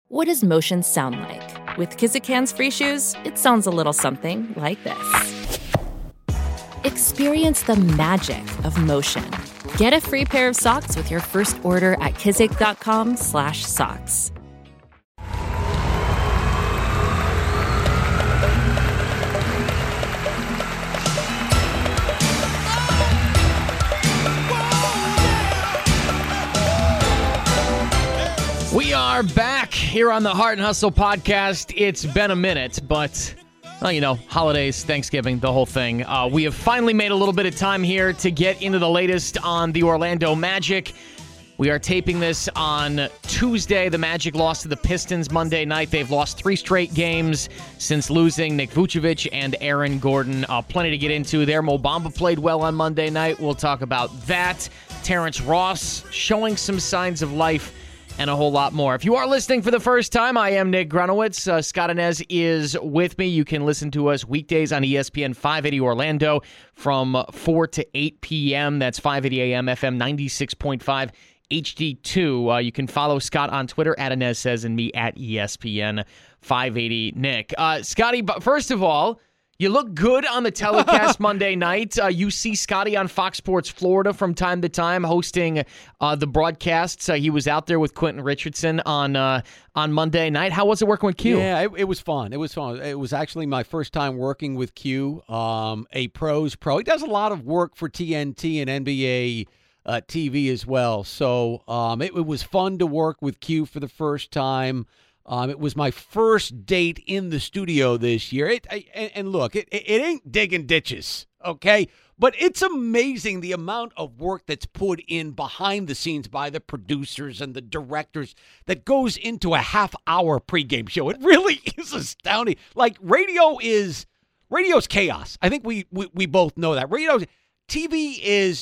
What does motion sound like? With Kizikans free shoes, it sounds a little something like this. Experience the magic of motion. Get a free pair of socks with your first order at kizik.com/socks. We are back here on the Heart and Hustle podcast. It's been a minute, but, well, you know, holidays, Thanksgiving, the whole thing. We have finally made a little bit of time here to get into the latest on the Orlando Magic. We are taping this on Tuesday. The Magic lost to the Pistons Monday night. They've lost 3 straight games since losing Nick Vucevic and Aaron Gordon. Plenty to get into there. Mo Bamba played well on Monday night. We'll talk about that. Terrence Ross showing some signs of life, and a whole lot more. If you are listening for the first time, I am Nick Grunowitz. Scott Inez is with me. You can listen to us weekdays on ESPN 580 Orlando from 4 to 8 p.m. That's 580 AM FM 96.5 HD2. You can follow Scott on Twitter at Inez Says and me at ESPN 580 Nick. Scotty, but first of all, you look good on the telecast Monday night. You see Scotty on Fox Sports Florida from time to time hosting the broadcasts. He was out there with Quentin Richardson on Monday night. How was it working with Q? Yeah, it was fun. It was fun. It was actually my first time working with Q, a pro's pro. He does a lot of work for TNT and NBA TV as well. So it was fun to work with Q for the first time. It was my first date in the studio this year. And look, it ain't digging ditches, okay? But it's amazing the amount of work that's put in behind the scenes by the producers and the directors that goes into a half-hour pregame show. It really is astounding. Like, radio's chaos. I think we both know that. TV is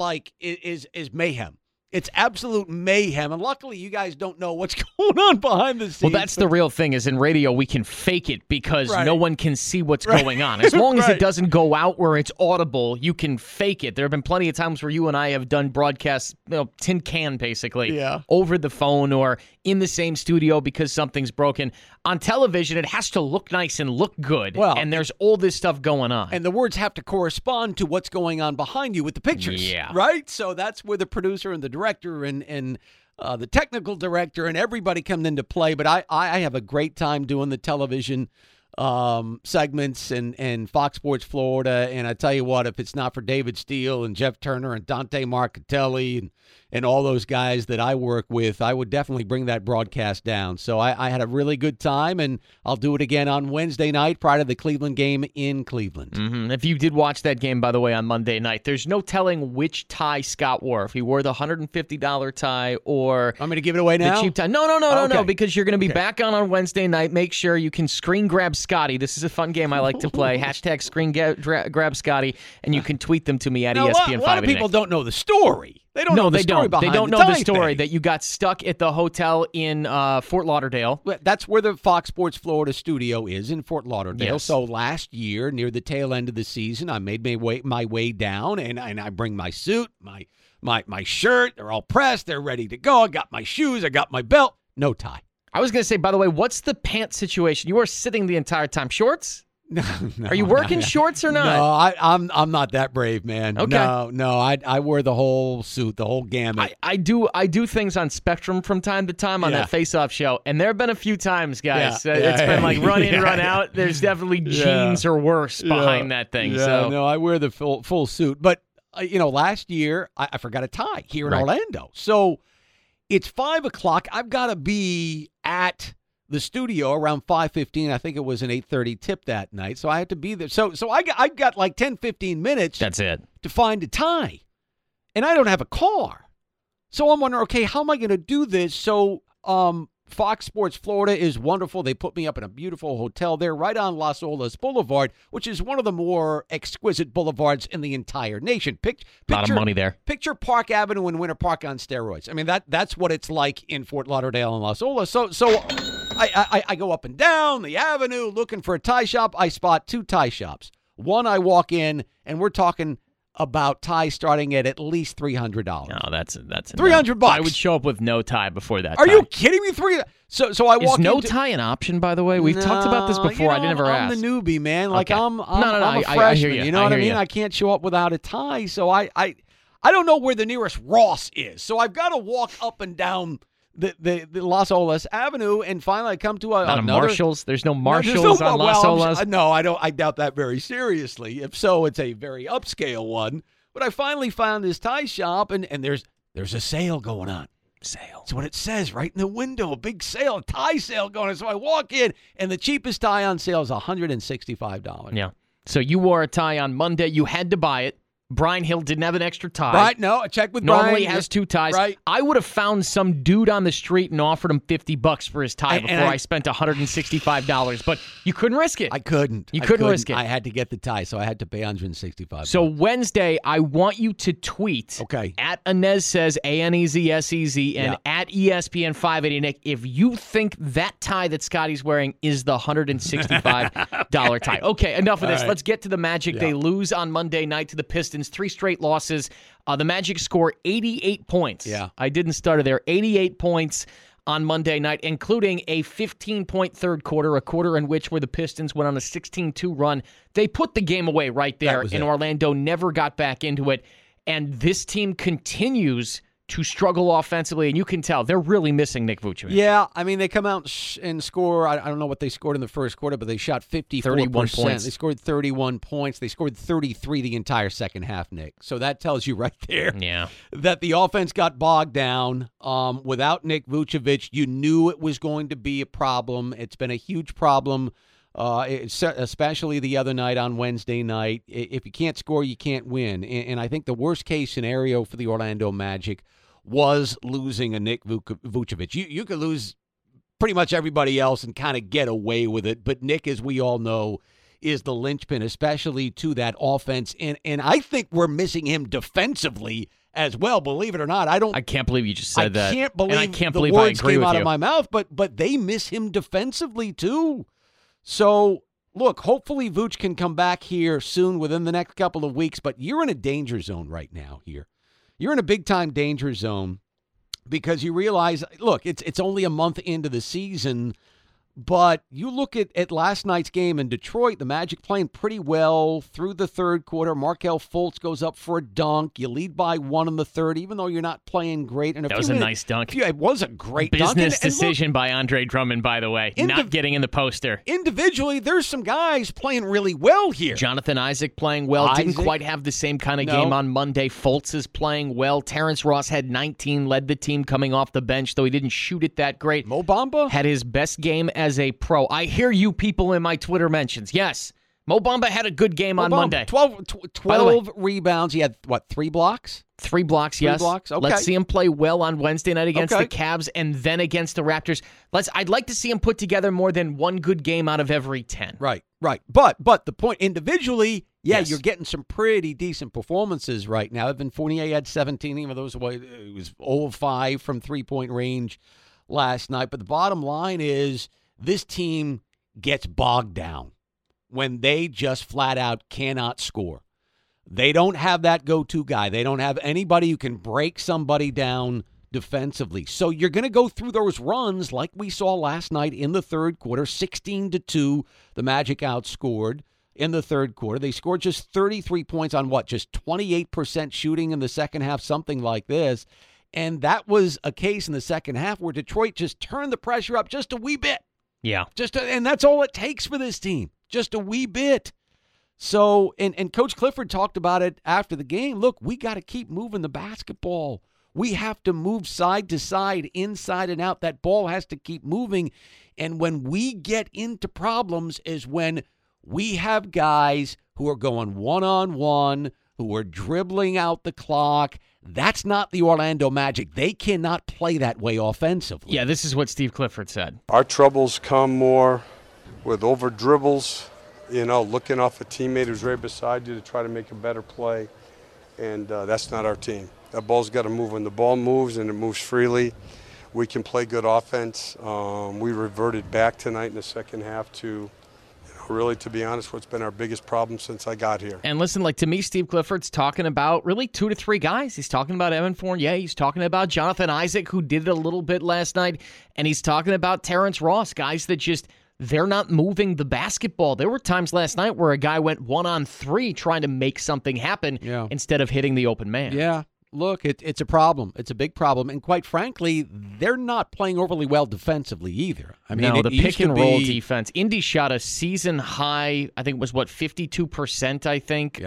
mayhem. It's absolute mayhem, and luckily you guys don't know what's going on behind the scenes. Well, that's the real thing, is in radio we can fake it because no one can see what's going on. As long as it doesn't go out where it's audible, you can fake it. There have been plenty of times where you and I have done broadcasts, tin can basically, over the phone or in the same studio because something's broken. On television, it has to look nice and look good, and there's all this stuff going on. And the words have to correspond to what's going on behind you with the pictures, right? So that's where the producer and the director and the technical director and everybody come into play. But I have a great time doing the television segments and Fox Sports Florida. And I tell you what, if it's not for David Steele and Jeff Turner and Dante Marcatelli and all those guys that I work with, I would definitely bring that broadcast down. So I had a really good time, and I'll do it again on Wednesday night prior to the Cleveland game in Cleveland. Mm-hmm. If you did watch that game, by the way, on Monday night, there's no telling which tie Scott wore. If he wore the $150 tie or I'm going to give it away now? The cheap tie. No, because you're going to be back on Wednesday night. Make sure you can screen grab Scotty. This is a fun game I like to play. Hashtag screen grab Scotty, and you can tweet them to me at ESPN5. A lot of people don't know the story. They don't know the story behind They don't know the story that you got stuck at the hotel in Fort Lauderdale. That's where the Fox Sports Florida studio is, in Fort Lauderdale. Yes. So last year, near the tail end of the season, I made my way down, and I bring my suit, my shirt. They're all pressed. They're ready to go. I got my shoes. I got my belt. No tie. I was going to say, by the way, what's the pants situation? You are sitting the entire time. Shorts? No, are you working shorts or not? No, I'm not that brave, man. Okay. No, I wear the whole suit, the whole gamut. I do things on Spectrum from time to time on that Face-Off show, and there have been a few times, guys. It's been like run in, run out. There's definitely jeans or worse behind that thing. Yeah, so no, I wear the full suit. But last year I forgot a tie here in Orlando, so it's 5 o'clock. I've got to be at the studio around 5:15. I think it was an 8:30 tip that night, so I had to be there. So I got like 10-15 minutes. That's it. To find a tie, and I don't have a car, so I'm wondering, okay, how am I going to do this? So Fox Sports Florida is wonderful. They put me up in a beautiful hotel there right on Las Olas Boulevard, which is one of the more exquisite boulevards in the entire nation. A lot of money there. Picture Park Avenue and Winter Park on steroids. I mean, that's what it's like in Fort Lauderdale and Las Olas. So I go up and down the avenue looking for a tie shop. I spot 2 tie shops. One, I walk in, and we're talking about ties starting at least $300. No, that's $300. I would show up with no tie before that. Are tie. you kidding me? So I walk. Is no into, tie an option? By the way, we've talked about this before. I never asked. I'm the newbie, man. Like Okay. I'm No, a freshman. I hear you. You know what I mean? You. I can't show up without a tie. So I don't know where the nearest Ross is. So I've got to walk up and down the Las Olas Avenue, and finally I come to Not another Marshalls. There's no Marshalls on Las Olas. No, I don't. I doubt that very seriously. If so, it's a very upscale one. But I finally found this tie shop, and there's a sale going on. Sale. That's what it says right in the window. A big sale, a tie sale going on. So I walk in, and the cheapest tie on sale is $165. Yeah. So you wore a tie on Monday. You had to buy it. Brian Hill didn't have an extra tie. Right? No, I checked with Brian. Normally has two ties. Right. I would have found some dude on the street and offered him $50 for his tie before I spent $165. But you couldn't risk it. I couldn't. You couldn't risk it. I had to get the tie, so I had to pay $165. So Wednesday, I want you to tweet at Inez Says, ANEZSEZ, and at ESPN 580 Nick if you think that tie that Scotty's wearing is the $165 tie. Okay, enough of this. Right. Let's get to the Magic. They lose on Monday night to the Pistons. 3 straight losses. The Magic score 88 points. Yeah. I didn't start there. 88 points on Monday night, including a 15-point third quarter, a quarter in which where the Pistons went on a 16-2 run. They put the game away right there, and Orlando never got back into it. And this team continues to struggle offensively, and you can tell they're really missing Nick Vucevic. Yeah, I mean, they come out and score. I don't know what they scored in the first quarter, but they shot 54%. 31 points. They scored 31 points. They scored 33 the entire second half, Nick. So that tells you right there that the offense got bogged down. Without Nick Vucevic, you knew it was going to be a problem. It's been a huge problem, especially the other night on Wednesday night. If you can't score, you can't win. And I think the worst-case scenario for the Orlando Magic was losing a Nick Vucevic. You could lose pretty much everybody else and kind of get away with it, but Nick, as we all know, is the linchpin, especially to that offense. And I think we're missing him defensively as well, believe it or not. I can't believe you just said that. I can't believe the words came out of my mouth, but they miss him defensively too. So, look, hopefully Vooch can come back here soon within the next couple of weeks, but you're in a danger zone right now here. You're in a big-time danger zone because you realize, look, it's only a month into the season, but you look at last night's game in Detroit, the Magic playing pretty well through the third quarter. Markelle Fultz goes up for a dunk. You lead by 1 in the third, even though you're not playing great. And that was a nice dunk. It was a great dunk. Business decision by Andre Drummond, by the way, not getting in the poster. Individually, there's some guys playing really well here. Jonathan Isaac playing well. Didn't quite have the same kind of game on Monday. Fultz is playing well. Terrence Ross had 19, led the team coming off the bench, though he didn't shoot it that great. Mo Bamba had his best game as a pro. I hear you people in my Twitter mentions. Yes, Mo Bamba had a good game on Monday. 12 rebounds. He had, 3 blocks? 3 blocks, yes. 3 blocks, okay. Let's see him play well on Wednesday night against the Cavs and then against the Raptors. I'd like to see him put together more than one good game out of every 10. Right. But the point, individually, you're getting some pretty decent performances right now. Evan Fournier had 17, even though it was 0 of 5 from three-point range last night. But the bottom line is this team gets bogged down when they just flat out cannot score. They don't have that go-to guy. They don't have anybody who can break somebody down defensively. So you're going to go through those runs like we saw last night in the third quarter, 16-2. The Magic outscored in the third quarter. They scored just 33 points on just 28% shooting in the second half, something like this. And that was a case in the second half where Detroit just turned the pressure up just a wee bit. Yeah. And that's all it takes for this team, just a wee bit. So, and Coach Clifford talked about it after the game. Look, we got to keep moving the basketball. We have to move side to side, inside and out. That ball has to keep moving. And when we get into problems is when we have guys who are going one-on-one, who are dribbling out the clock. That's not the Orlando Magic. They cannot play that way offensively. Yeah, this is what Steve Clifford said. Our troubles come more with over dribbles, looking off a teammate who's right beside you to try to make a better play. And that's not our team. That ball's got to move. When the ball moves and it moves freely, we can play good offense. We reverted back tonight in the second half to really, to be honest, what's been our biggest problem since I got here. And listen, like to me, Steve Clifford's talking about really 2 to 3 guys. He's talking about Evan Fournier. He's talking about Jonathan Isaac, who did it a little bit last night. And he's talking about Terrence Ross, guys that just, they're not moving the basketball. There were times last night where a guy went 1-on-3 trying to make something happen instead of hitting the open man. Yeah. Look, it's a problem. It's a big problem. And quite frankly, they're not playing overly well defensively either. I mean, no, the pick and roll defense. Indy shot a season high, I think it was 52%, I think,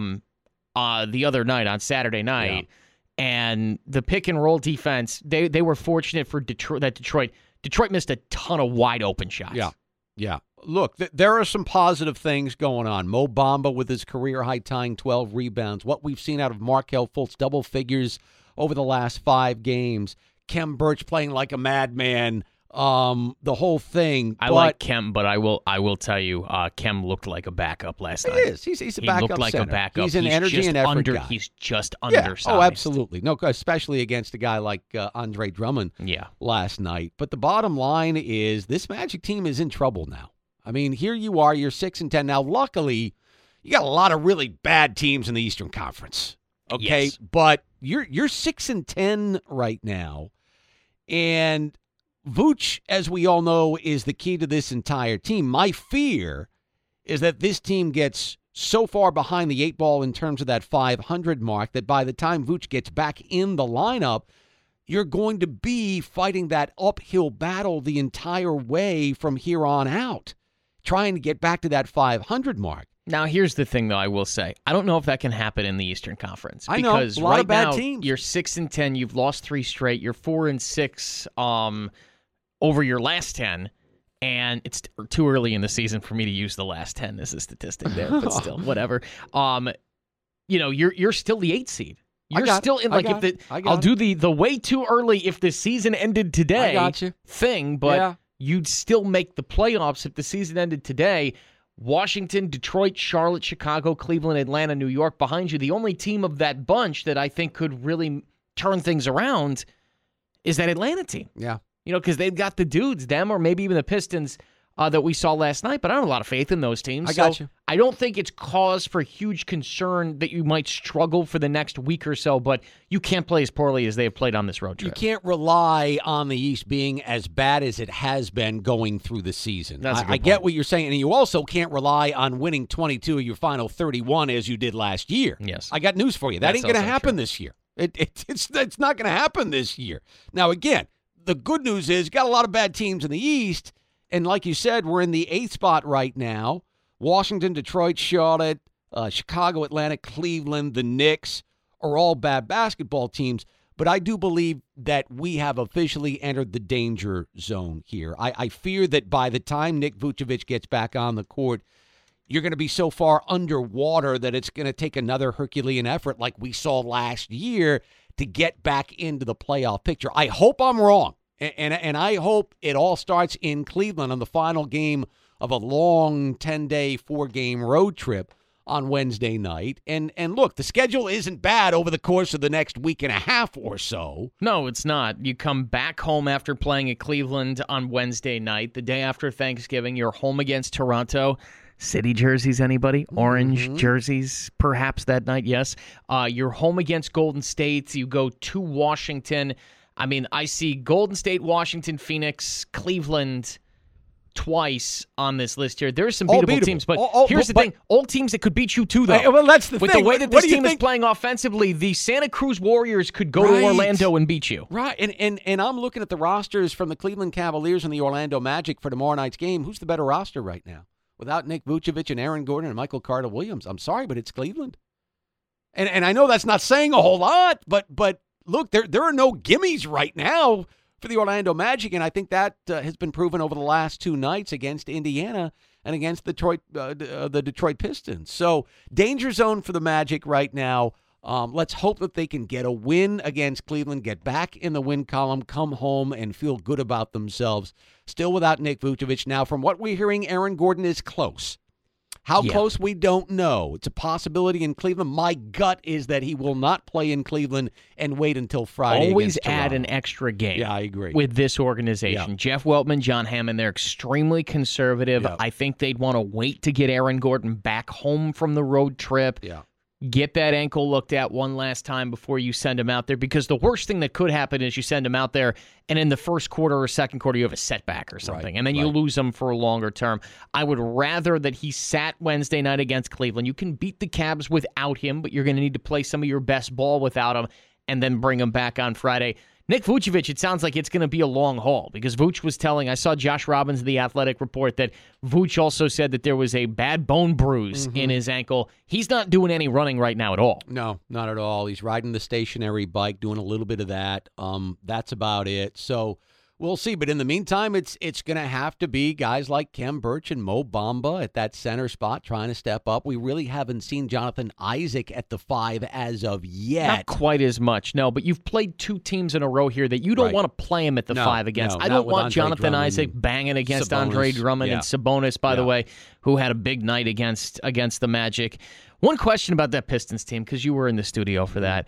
the other night on Saturday night. Yeah. And the pick and roll defense, they were fortunate for Detroit missed a ton of wide open shots. Yeah. Look, there are some positive things going on. Mo Bamba with his career-high tying 12 rebounds. What we've seen out of Markelle Fultz, double figures over the last 5 games. Khem Birch playing like a madman. The whole thing. I like Khem, but I will tell you, Khem looked like a backup last night. He is. He's a backup. He looked like center. A backup. He's an energy and effort guy. He's just undersized. Oh, absolutely. No, especially against a guy like Andre Drummond. Last night. But the bottom line is this Magic team is in trouble now. I mean, here you are, you're 6-10 now. Luckily, you got a lot of really bad teams in the Eastern Conference. Okay, yes. But you're 6-10 right now, and Vooch, as we all know, is the key to this entire team. My fear is that this team gets so far behind the 8 ball in terms of that 500 mark that by the time Vooch gets back in the lineup, you're going to be fighting that uphill battle the entire way from here on out, trying to get back to that 500 mark. Now, here's the thing, though, I will say. I don't know if that can happen in the Eastern Conference. I know, because a lot right of bad now, teams. You're 6-10, you've lost 3 straight, you're 4-6 over your last 10, and it's too early in the season for me to use the last 10 as a statistic there, but still, whatever. You're still the 8th seed. You're still in, like, I'll do the way too early if the season ended today thing, but you'd still make the playoffs if the season ended today. Washington, Detroit, Charlotte, Chicago, Cleveland, Atlanta, New York behind you. The only team of that bunch that I think could really turn things around is that Atlanta team. Yeah. Because they've got the dudes, them, or maybe even the Pistons that we saw last night, but I don't have a lot of faith in those teams. I got you. I don't think it's cause for huge concern that you might struggle for the next week or so, but you can't play as poorly as they have played on this road trip. You can't rely on the East being as bad as it has been going through the season. I get what you're saying, and you also can't rely on winning 22 of your final 31 as you did last year. Yes. I got news for you. That ain't going to happen this year. It's not going to happen this year. Now, again, the good news is you got a lot of bad teams in the East, and like you said, we're in the 8th spot right now. Washington, Detroit, Charlotte, Chicago, Atlanta, Cleveland, the Knicks are all bad basketball teams. But I do believe that we have officially entered the danger zone here. I fear that by the time Nick Vucevic gets back on the court, you're going to be so far underwater that it's going to take another Herculean effort like we saw last year to get back into the playoff picture. I hope I'm wrong. And I hope it all starts in Cleveland on the final game of a long 10-day, 4-game road trip on Wednesday night. And look, the schedule isn't bad over the course of the next week and a half or so. No, it's not. You come back home after playing at Cleveland on Wednesday night. The day after Thanksgiving, you're home against Toronto. City jerseys, anybody? Orange jerseys, perhaps that night, yes. You're home against Golden State. You go to Washington. I mean, I see Golden State, Washington, Phoenix, Cleveland twice on this list here. There's some beatable teams, but here's the thing. All teams that could beat you, too, though. Well, that's the thing. With the way that this team is playing offensively, the Santa Cruz Warriors could go to Orlando and beat you. Right, and I'm looking at the rosters from the Cleveland Cavaliers and the Orlando Magic for tomorrow night's game. Who's the better roster right now? Without Nick Vucevic and Aaron Gordon and Michael Carter-Williams. I'm sorry, but it's Cleveland. And I know that's not saying a whole lot, but look, there are no gimmies right now for the Orlando Magic, and I think that has been proven over the last 2 nights against Indiana and against the Detroit Pistons. So danger zone for the Magic right now. Let's hope that they can get a win against Cleveland, get back in the win column, come home, and feel good about themselves. Still without Nick Vucevic. Now, from what we're hearing, Aaron Gordon is close. How close, we don't know. It's a possibility in Cleveland. My gut is that he will not play in Cleveland and wait until Friday. Always add an extra game. Yeah, I agree. With this organization. Yeah. Jeff Weltman, John Hammond, they're extremely conservative. Yeah. I think they'd want to wait to get Aaron Gordon back home from the road trip. Yeah. Get that ankle looked at one last time before you send him out there, because the worst thing that could happen is you send him out there and in the first quarter or second quarter you have a setback or something, and then you lose him for a longer term. I would rather that he sat Wednesday night against Cleveland. You can beat the Cavs without him, but you're going to need to play some of your best ball without him and then bring him back on Friday. Nick Vucevic, it sounds like it's going to be a long haul, because Vuce was telling, I saw Josh Robbins in the Athletic report that Vuce also said that there was a bad bone bruise in his ankle. He's not doing any running right now at all. No, not at all. He's riding the stationary bike, doing a little bit of that. That's about it. So we'll see. But in the meantime, it's going to have to be guys like Khem Birch and Mo Bamba at that center spot trying to step up. We really haven't seen Jonathan Isaac at the 5 as of yet. Not quite as much, no. But you've played 2 teams in a row here that you don't want to play him at the 5 against. No, I don't want Andre Jonathan Drummond, Isaac banging against Sabonis. Andre Drummond and Sabonis, by the way, who had a big night against the Magic. One question about that Pistons team, because you were in the studio for that.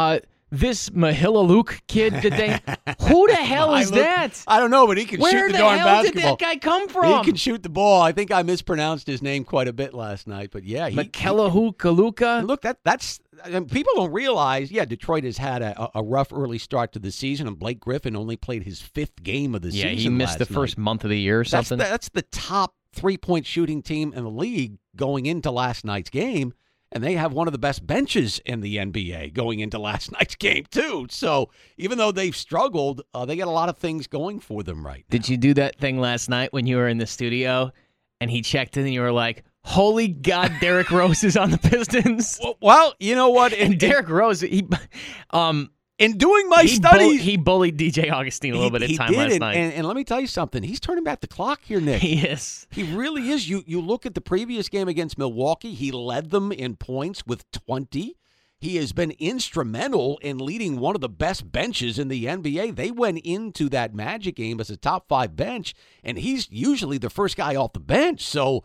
This Mahila Luke kid, who the hell is that? I don't know, but he can shoot the darn basketball. Where the hell did that guy come from? He can shoot the ball. I think I mispronounced his name quite a bit last night, but yeah. Kaluka. Look, that's people don't realize, Detroit has had a rough early start to the season, and Blake Griffin only played his 5th game of the season. Yeah, he missed the first month of the year or something. That's the top 3-point shooting team in the league going into last night's game. And they have one of the best benches in the NBA going into last night's game, too. So even though they've struggled, they got a lot of things going for them right now. Did you do that thing last night when you were in the studio and he checked in and you were like, holy God, Derrick Rose is on the Pistons? Well, you know what? And Derrick Rose, in doing my studies, he bullied DJ Augustine a little bit of time last night. And let me tell you something. He's turning back the clock here, Nick. He is. He really is. You look at the previous game against Milwaukee. He led them in points with 20. He has been instrumental in leading one of the best benches in the NBA. They went into that Magic game as a top 5 bench, and he's usually the first guy off the bench. So,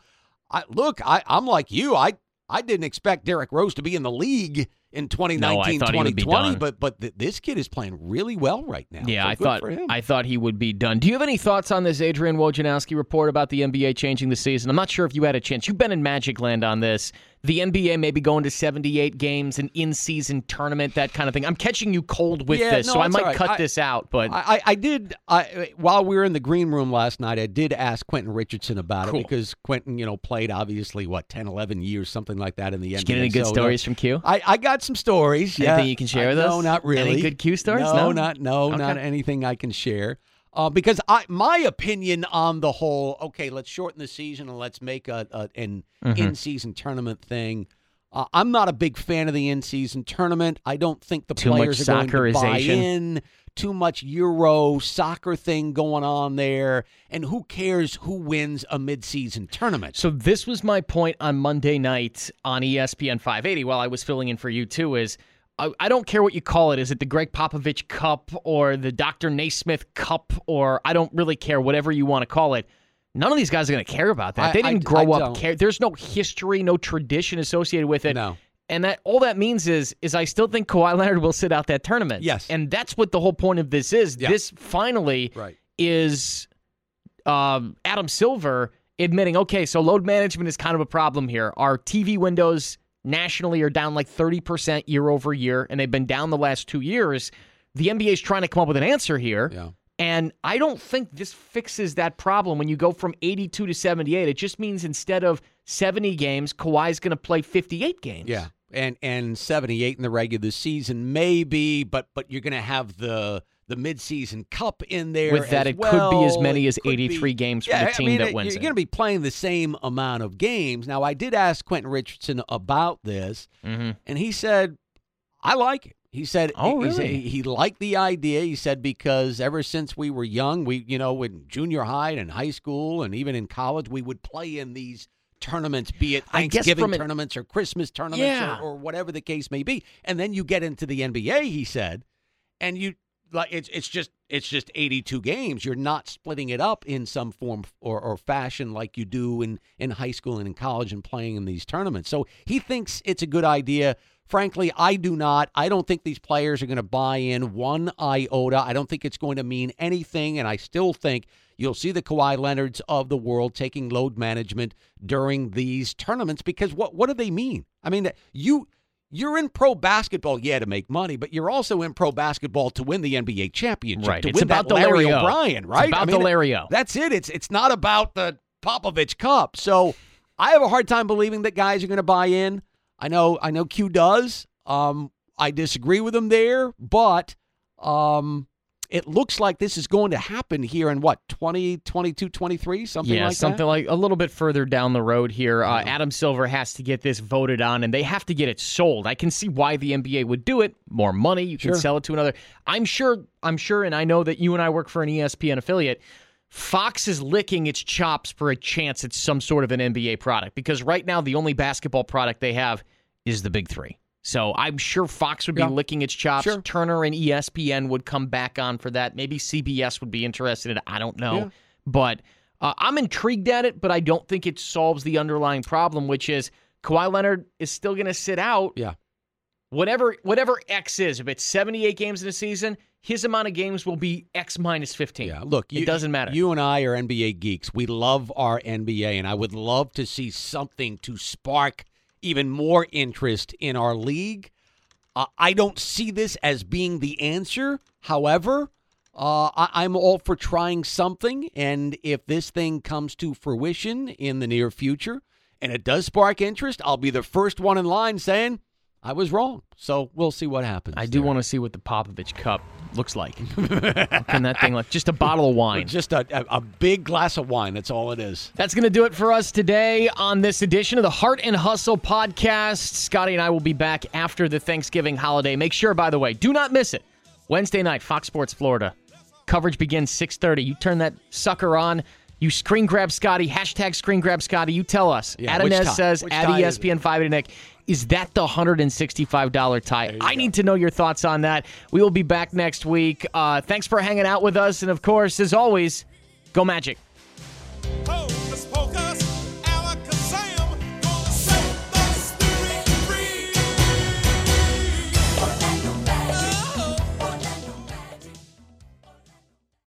I'm like you. I didn't expect Derrick Rose to be in the league in 2019, 2020, but this kid is playing really well right now. Yeah, so I thought he would be done. Do you have any thoughts on this Adrian Wojnarowski report about the NBA changing the season? I'm not sure if you had a chance. You've been in Magic Land on this. The NBA may be going to 78 games, an in-season tournament, that kind of thing. I'm catching you cold with this, so I might cut this out. But I did, while we were in the green room last night, I did ask Quentin Richardson about it, because Quentin, played obviously, 10, 11 years, something like that in the NBA. Did you get any good stories from Q? I got some stories. Anything you can share with us? No, not really. Any good Q stories? Not anything I can share. Because my opinion on the whole, okay, let's shorten the season and let's make an in-season tournament thing. I'm not a big fan of the in-season tournament. I don't think the players are going to buy in. Too much Euro soccer thing going on there. And who cares who wins a mid-season tournament? So this was my point on Monday night on ESPN 580 while I was filling in for you, too, is I don't care what you call it. Is it the Greg Popovich Cup or the Dr. Naismith Cup, or I don't really care, whatever you want to call it. None of these guys are going to care about that. They didn't grow up care. There's no history, no tradition associated with it. No. And that all that means is I still think Kawhi Leonard will sit out that tournament. Yes. And that's what the whole point of this is. Yeah. This finally is Adam Silver admitting, okay, so load management is kind of a problem here. Our TV windows nationally are down like 30% year over year, and they've been down the last 2 years. The NBA is trying to come up with an answer here. Yeah. And I don't think this fixes that problem when you go from 82 to 78. It just means instead of 70 games, Kawhi's going to play 58 games. Yeah, and 78 in the regular season maybe, but you're going to have the midseason cup in there. With that, it could be as many as 83 games for the team that wins it. You're going to be playing the same amount of games. Now, I did ask Quentin Richardson about this, and he said, I like it. He said, he liked the idea. He said, because ever since we were young, in junior high and high school and even in college, we would play in these tournaments, be it Thanksgiving tournaments or Christmas tournaments or whatever the case may be. And then you get into the NBA, he said, and like it's just 82 games. You're not splitting it up in some form or fashion like you do in high school and in college and playing in these tournaments. So he thinks it's a good idea. Frankly, I do not. I don't think these players are going to buy in one iota. I don't think it's going to mean anything, and I still think you'll see the Kawhi Leonards of the world taking load management during these tournaments because what do they mean? I mean, you're in pro basketball, to make money, but you're also in pro basketball to win the NBA championship, right. to It's win about that the Larry Larry-O. O'Brien, right? It's about the Larry-O. That's it. It's not about the Popovich Cup. So I have a hard time believing that guys are going to buy in. I know Q does. I disagree with him there, but it looks like this is going to happen here in 2022, 23, something like that? Yeah, something like a little bit further down the road here. Adam Silver has to get this voted on, and they have to get it sold. I can see why the NBA would do it. More money, you can sell it to another. I'm sure, and I know that you and I work for an ESPN affiliate. Fox is licking its chops for a chance at some sort of an NBA product because right now the only basketball product they have is the Big Three. So I'm sure Fox would be licking its chops. Sure. Turner and ESPN would come back on for that. Maybe CBS would be interested in it. I don't know. Yeah. But I'm intrigued at it, but I don't think it solves the underlying problem, which is Kawhi Leonard is still going to sit out. Yeah. Whatever X is, if it's 78 games in a season, his amount of games will be X minus 15. Yeah, look, it doesn't matter. You and I are NBA geeks. We love our NBA, and I would love to see something to spark even more interest in our league. I don't see this as being the answer. However, I'm all for trying something, and if this thing comes to fruition in the near future and it does spark interest, I'll be the first one in line saying I was wrong. So we'll see what happens. I do want to see what the Popovich Cup looks like. What can that thing look? Just a bottle of wine. Just a big glass of wine. That's all it is. That's going to do it for us today on this edition of the Heart and Hustle podcast. Scotty and I will be back after the Thanksgiving holiday. Make sure, by the way, do not miss it. Wednesday night, Fox Sports Florida. Coverage begins 6:30. You turn that sucker on. You screen grab Scotty. Hashtag screen grab Scotty. You tell us. Yeah, Adam Nez says which at tie ESPN 580 Nick. Is that the $165 tie? I need to know your thoughts on that. We will be back next week. Thanks for hanging out with us. And, of course, as always, go Magic.